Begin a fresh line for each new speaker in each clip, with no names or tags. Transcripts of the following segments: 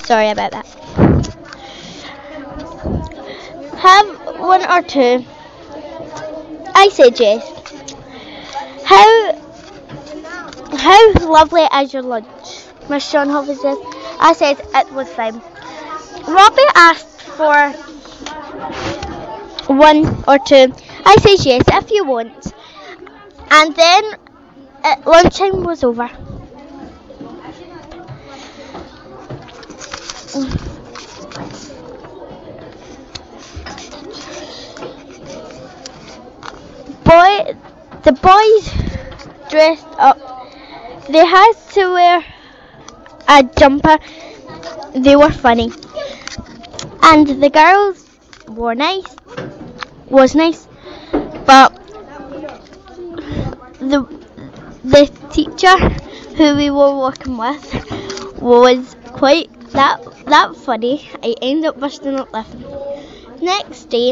Sorry about that. Have one or two. I said yes. How lovely is your lunch? Miss John Hovey says. I said it was fine. Robbie asked for one or two. I said yes if you want. And then lunchtime was over. The boys dressed up. They had to wear a jumper. They were funny. And the girls was nice. But the teacher who we were working with was quite that funny. I ended up bursting up laughing. Next day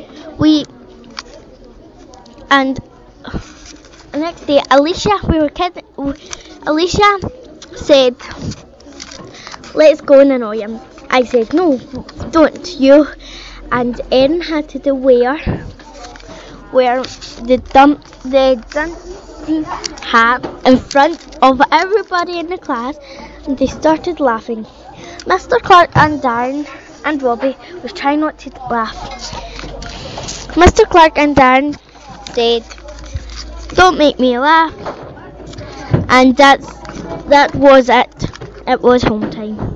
Alicia said, let's go and annoy him. I said, no, don't you. And Erin had to wear the dancing hat in front of everybody in the class, and they started laughing. Mr. Clark and Darren and Robbie was trying not to laugh. Mr. Clark and Darren said, don't make me laugh. And that was it. It was home time.